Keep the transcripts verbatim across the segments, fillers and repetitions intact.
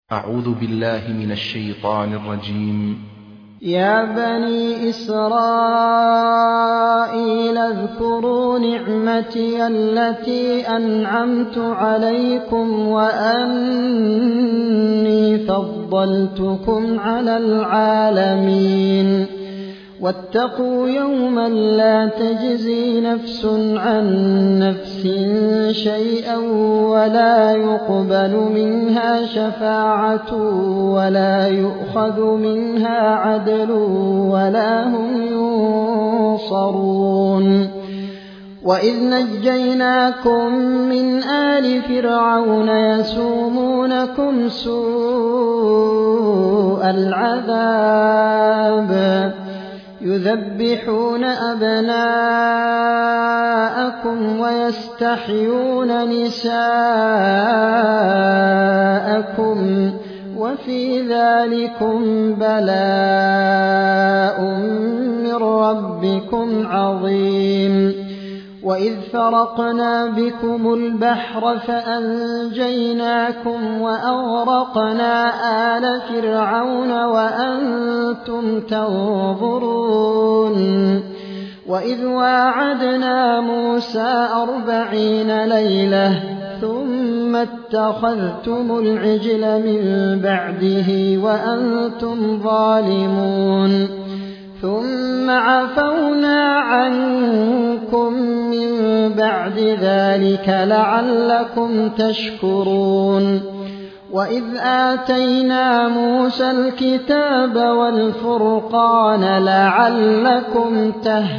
أعوذ بالله من الشيطان الرجيم. يا بني إسرائيل اذكروا نعمتي التي أنعمت عليكم وأني فضلتكم على العالمين واتقوا يوما لا تجزي نفس عن نفس شيئا ولا يقبل منها شفاعة ولا يؤخذ منها عدل ولا هم ينصرون. وإذ نجيناكم من آل فرعون يسومونكم سوء العذاب يذبحون أبناءكم ويستحيون نساءكم وفي ذلكم بلاء من ربكم عظيم. وإذ فرقنا بكم البحر فأنجيناكم وأغرقنا آل فرعون وأنتم تنظرون. وإذ واعدنا موسى أربعين ليلة ثم اتخذتم العجل من بعده وأنتم ظالمون ثم عفونا عنكم من بعد ذلك لعلكم تشكرون. وإذ آتينا موسى الكتاب والفرقان لعلكم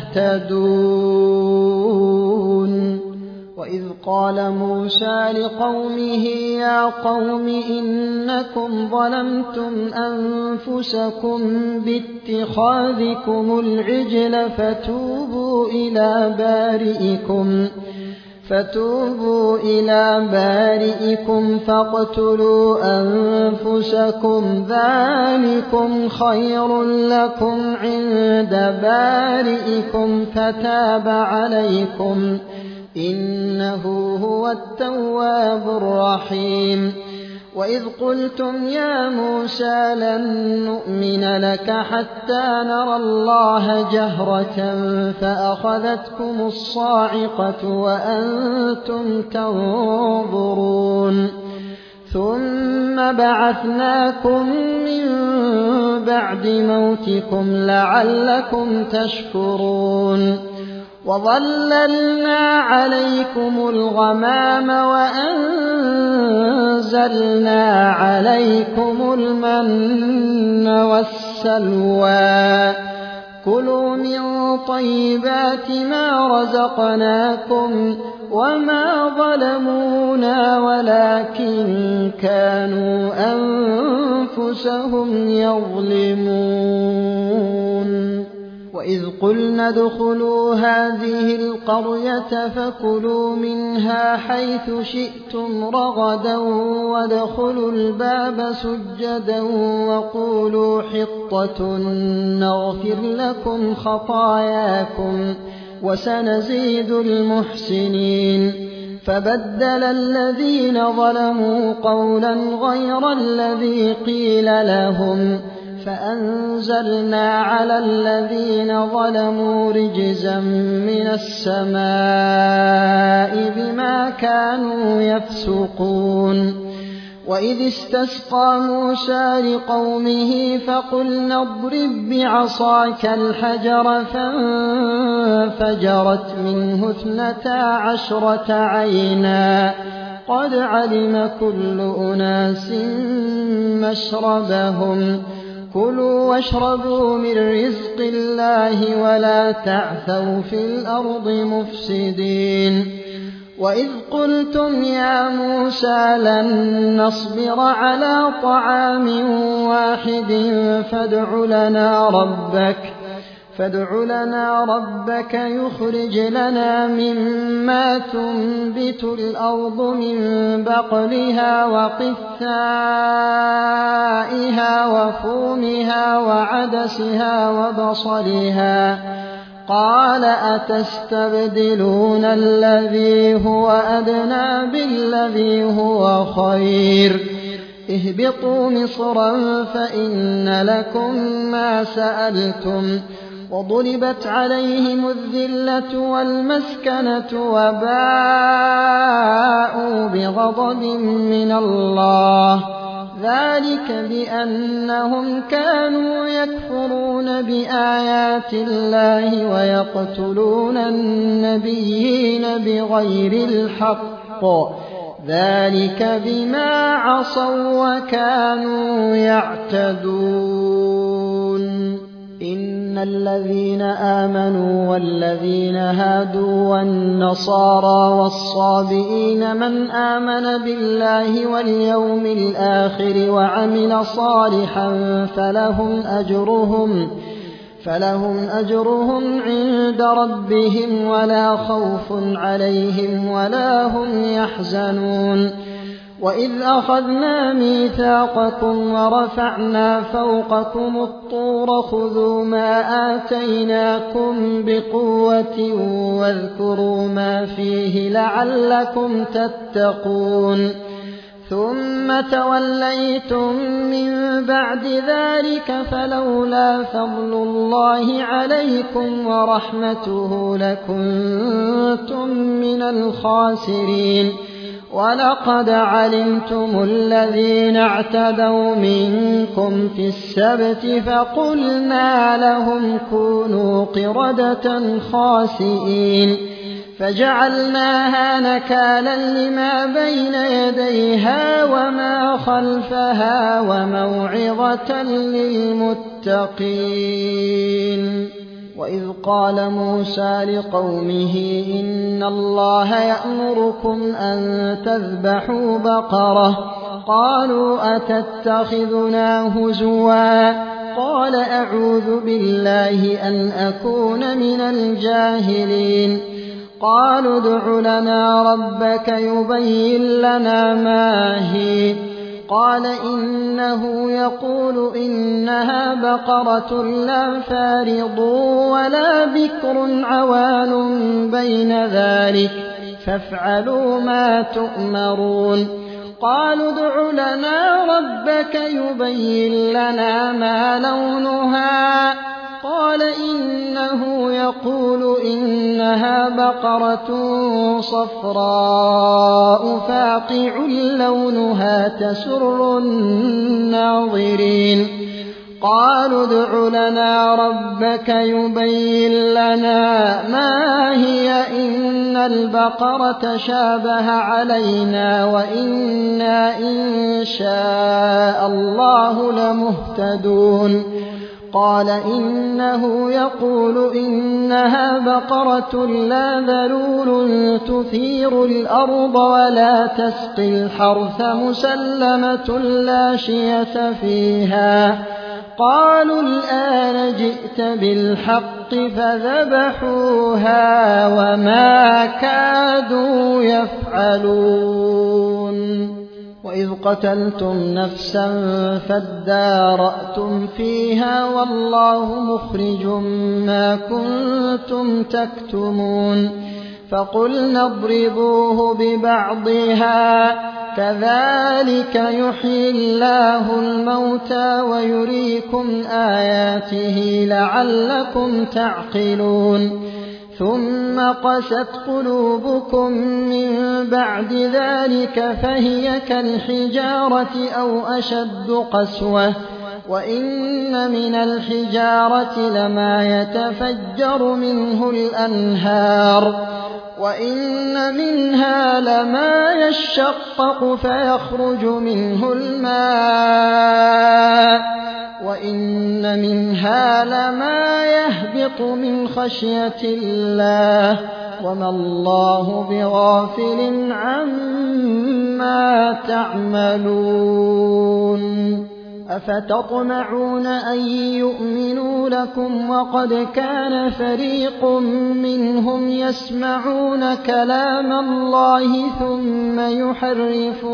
تهتدون. وإذ قال موسى لقومه يا قوم إنكم ظلمتم أنفسكم باتخاذكم العجل فتوبوا إلى بارئكم فتوبوا إلى بارئكم فاقتلوا أنفسكم ذلكم خير لكم عند بارئكم فتاب عليكم إنه هو التواب الرحيم. وإذ قلتم يا موسى لن نؤمن لك حتى نرى الله جهرة فأخذتكم الصاعقة وأنتم تنظرون ثم بعثناكم من بعد موتكم لعلكم تشكرون. وظللنا عليكم الغمام وأنزلنا عليكم المن والسلوى كلوا من طيبات ما رزقناكم وما ظلمونا ولكن كانوا أنفسهم يظلمون. وإذ قلنا ادخلوا هذه القرية فكلوا منها حيث شئتم رغدا وادخلوا الباب سجدا وقولوا حطة نغفر لكم خطاياكم وسنزيد المحسنين. فبدل الذين ظلموا قولا غير الذي قيل لهم فأنزلنا على الذين ظلموا رجزا من السماء بما كانوا يفسقون. وإذ استسقى موسى لقومه فقلنا اضرب بعصاك الحجر فانفجرت منه اثنتا عشرة عينا قد علم كل أناس مشربهم كلوا واشربوا من رزق الله ولا تعثوا في الأرض مفسدين. وإذ قلتم يا موسى لن نصبر على طعام واحد فادع لنا ربك فادع لنا ربك يخرج لنا مما تنبت الأرض من بقلها وقثائها وفومها وعدسها وبصلها قال أتستبدلون الذي هو أدنى بالذي هو خير اهبطوا مصرا فإن لكم ما سألتم وضربت عليهم الذلة والمسكنة وباءوا بغضب من الله ذلك بأنهم كانوا يكفرون بآيات الله ويقتلون النبيين بغير الحق ذلك بما عصوا وكانوا يعتدون إن الذين آمنوا والذين هادوا والنصارى والصابئين من آمن بالله واليوم الآخر وعمل صالحا فلهم أجرهم فلهم أجرهم عند ربهم ولا خوف عليهم ولا هم يحزنون وإذ أخذنا ميثاقكم ورفعنا فوقكم الطور خذوا ما آتيناكم بقوة واذكروا ما فيه لعلكم تتقون ثم توليتم من بعد ذلك فلولا فضل الله عليكم ورحمته لكنتم من الخاسرين ولقد علمتم الذين اعتدوا منكم في السبت فقلنا لهم كونوا قردة خاسئين فجعلناها نكالا لما بين يديها وما خلفها وموعظة للمتقين وإذ قال موسى لقومه إن الله يأمركم أن تذبحوا بقرة قالوا أتتخذنا هزوا قال أعوذ بالله أن أكون من الجاهلين قالوا ادع لنا ربك يبين لنا ما هي قال إنه يقول إنها بقرة لا فارض ولا بكر عوان بين ذلك فافعلوا ما تؤمرون قالوا ادع لنا ربك يبين لنا ما لونها قال إنه يقول إنها بقرة صفراء فاقع لونها تسر الناظرين قالوا ادع لنا ربك يبين لنا ما هي إن البقرة شابه علينا وإنا إن شاء الله لمهتدون قال إنه يقول إنها بقرة لا ذلول تثير الأرض ولا تسقي الحرث مسلمة لا شية فيها قالوا الآن جئت بالحق فذبحوها وما كادوا يفعلون وإذ قتلتم نفسا فادارأتم فيها والله مخرج ما كنتم تكتمون فقلنا اضربوه ببعضها كذلك يحيي الله الموتى ويريكم آياته لعلكم تعقلون ثم قست قلوبكم من بعد ذلك فهي كالحجارة أو أشد قسوة وإن من الحجارة لما يتفجر منه الأنهار وإن منها لما يشقق فيخرج منه الماء وإن منها لما يهبط من خشية الله وما الله بغافل عما تعملون أفتطمعون أن يؤمنوا لكم وقد كان فريق منهم يسمعون كلام الله ثم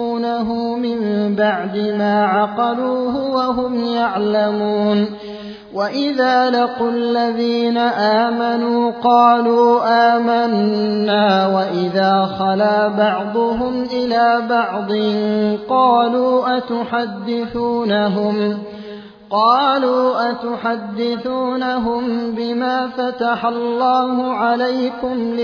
يحرفونه من بعد ما عقلوه وهم يعلمون وإذا لقوا الذين آمنوا قالوا آمنا وإذا خلا بعضهم إلى بعض قالوا أتحدثونهم قالوا أتحدثونهم بما فتح الله عليكم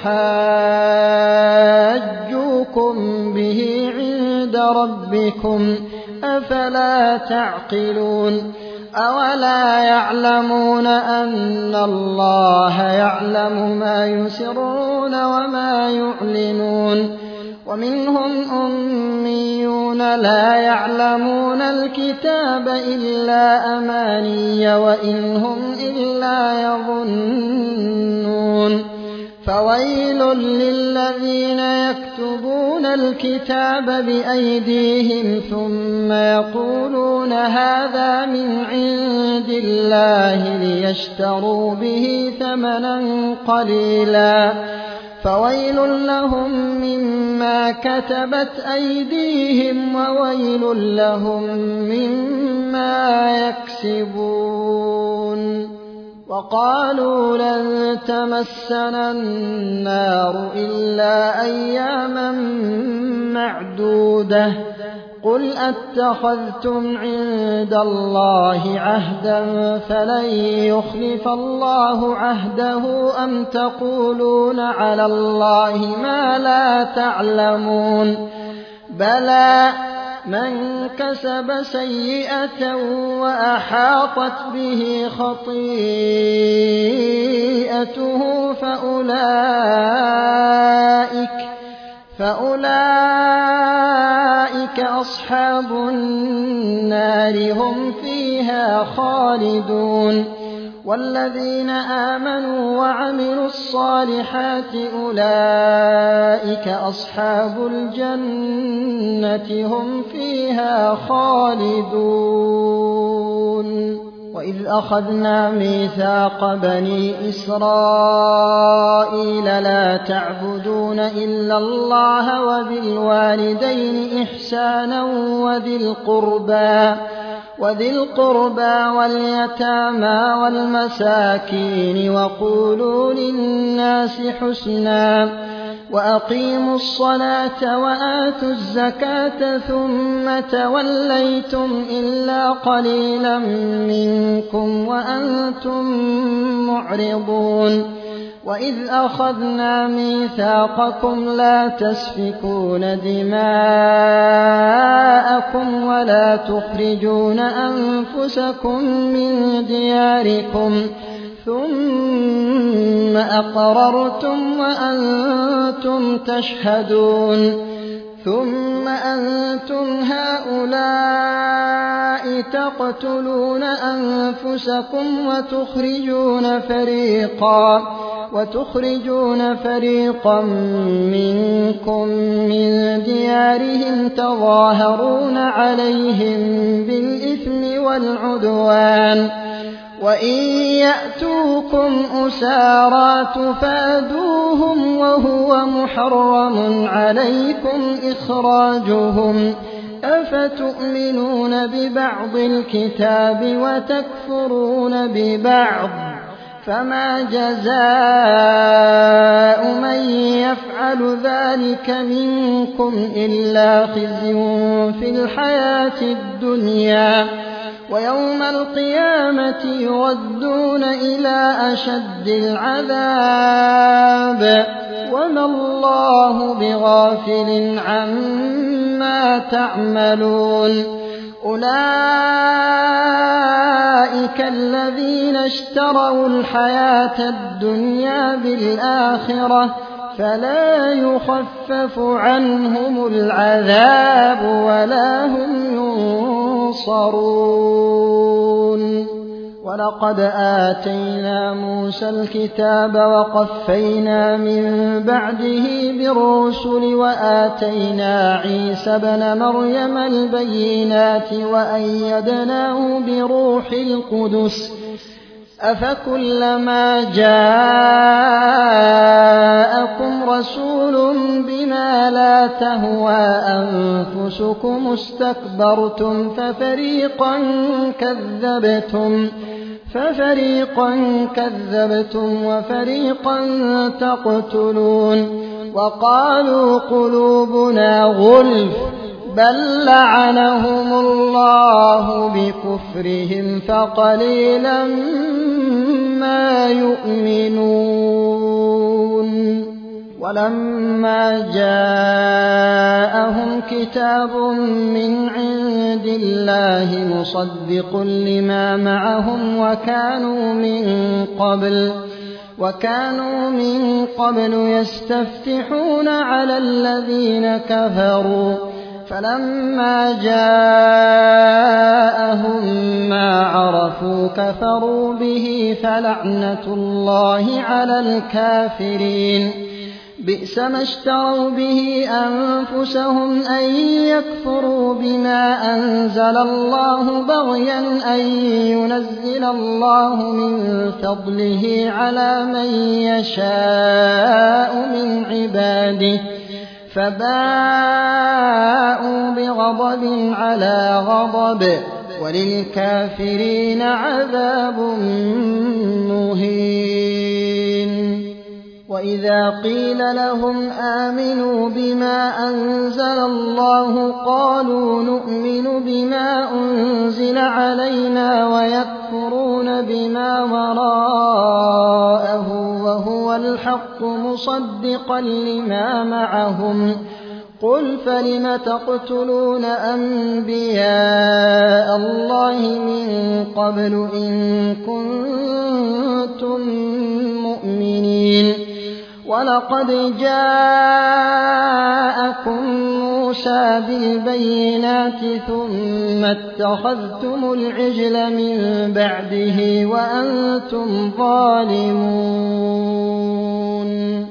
ليحاجوكم به عند ربكم أفلا تعقلون أولا يعلمون أن الله يعلم ما يسرون وما يعلنون ومنهم أميون لا يعلمون الكتاب إلا أماني وإن هم إلا يظنون فويل للذين يكتبون الكتاب بأيديهم ثم يقولون هذا من عند الله ليشتروا به ثمنا قليلا فويل لهم مما كتبت أيديهم وويل لهم مما يكسبون وقالوا لن تمسنا النار إلا أياما معدودة قل أتخذتم عند الله عهدا فلن يخلف الله عهده أم تقولون على الله ما لا تعلمون بلى من كسب سيئة وأحاطت به خطيئته فأولئك فأولئك أصحاب النار هم فيها خالدون والذين آمنوا وعملوا الصالحات أولئك أصحاب الجنة هم فيها خالدون وإذ أخذنا ميثاق بني إسرائيل لا تعبدون إلا الله وبالوالدين إحسانا وذي القربى وذي القربى واليتامى والمساكين وقولوا للناس حسنا وأقيموا الصلاة وآتوا الزكاة ثم توليتم إلا قليلا منكم وأنتم معرضون وإذ أخذنا ميثاقكم لا تسفكون دماءكم ولا تخرجون أنفسكم من دياركم ثم أقررتم وأنتم تشهدون ثم أنتم هؤلاء تقتلون أنفسكم وتخرجون فريقا وتخرجون فريقا منكم من ديارهم تظاهرون عليهم بالإثم والعدوان وإن يأتوكم أسارى تفادوهم وهو محرم عليكم إخراجهم أفتؤمنون ببعض الكتاب وتكفرون ببعض فما جزاء من يفعل ذلك منكم إلا خزي في الحياة الدنيا ويوم القيامة يردون إلى أشد العذاب وما الله بغافل عما تعملون أولئك الذين اشتروا الحياة الدنيا بالآخرة فلا يخفف عنهم العذاب ولا هم ينصرون ولقد آتينا موسى الكتاب وقفينا من بعده بالرسل وآتينا عيسى ابن مريم البينات وأيدناه بروح القدس أفكلما جاءكم رسول بما لا تهوى أنفسكم استكبرتم ففريقا كذبتم ففريقا كذبتم وفريقا تقتلون وقالوا قلوبنا غلف بل لعنهم الله بكفرهم فقليلا ما يؤمنون ولما جاءهم كتاب من عند الله مصدق لما معهم وكانوا من قبل وكانوا من قبل يستفتحون على الذين كفروا فلما جاءهم ما عرفوا كفروا به فلعنة الله على الكافرين بئس ما اشتروا به أنفسهم أن يكفروا بما أنزل الله بغيا أن ينزل الله من فضله على من يشاء من عباده فباءوا بغضب على غضب وللكافرين عذاب مهين وإذا قيل لهم آمنوا بما أنزل الله قالوا نؤمن بما أنزل علينا ويكفرون بما وراءه وهو الحق مصدقا لما معهم قل فلم تقتلون أنبياء الله من قبل إن كنتم مؤمنين ولقد جاءكم موسى بالبينات ثم اتخذتم العجل من بعده وأنتم ظالمون